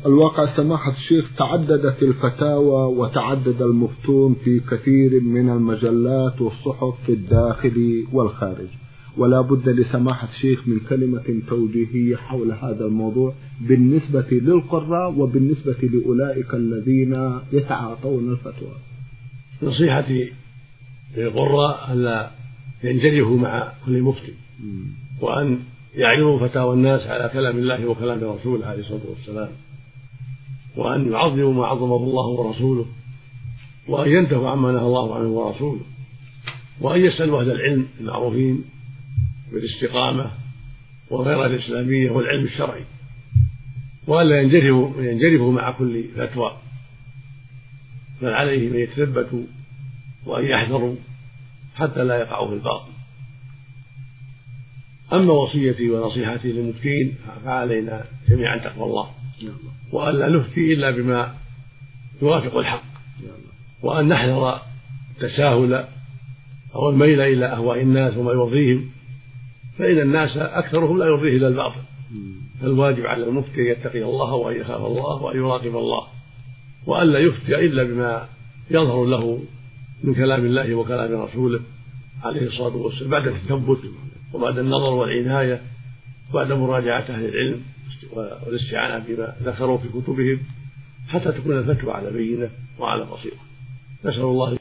الواقع سماحة الشيخ تعددت الفتاوى وتعدد المفتون في كثير من المجلات والصحف في الداخل والخارج، ولا بد لسماحة الشيخ من كلمة توجيهية حول هذا الموضوع بالنسبة للقراء وبالنسبة لأولئك الذين يتعاطون الفتوى. نصيحتي للقراء ألا ينجرفوا مع كل مفتي، وأن يعرضوا فتاوى الناس على كلام الله وكلام رسوله عليه الصلاة والسلام، وأن يعظموا ما عظمه الله ورسوله، وأن ينتهوا عما نهى الله عنه ورسوله، وأن يسألوا أهل العلم المعروفين بالاستقامة وغير الإسلامية والعلم الشرعي، وألا ينجرفوا مع كل فتوى، بل عليهم أن يتثبتوا وأن يحذروا حتى لا يقعوا في الباطل. أما وصيتي ونصيحتي للمفتين فعلينا جميعا تقوى الله، وألا نفتي إلا بما يوافق الحق، وأن نحذر التساهل أو الميل إلى أهواء الناس وما يرضيهم، فإن الناس أكثرهم لا يرضيه إلا الباطل. فالواجب على المفتي أن يتقي الله وأن يخاف الله وأن يراقب الله، وألا يفتي إلا بما يظهر له من كلام الله وكلام رسوله عليه الصلاة والسلام، بعد التثبت وبعد النظر والعناية وبعد مراجعة أهل العلم والاستعانة بما ذكروا في كتبهم، حتى تكون الفتوى على بينة وعلى بصيرة. نسأل الله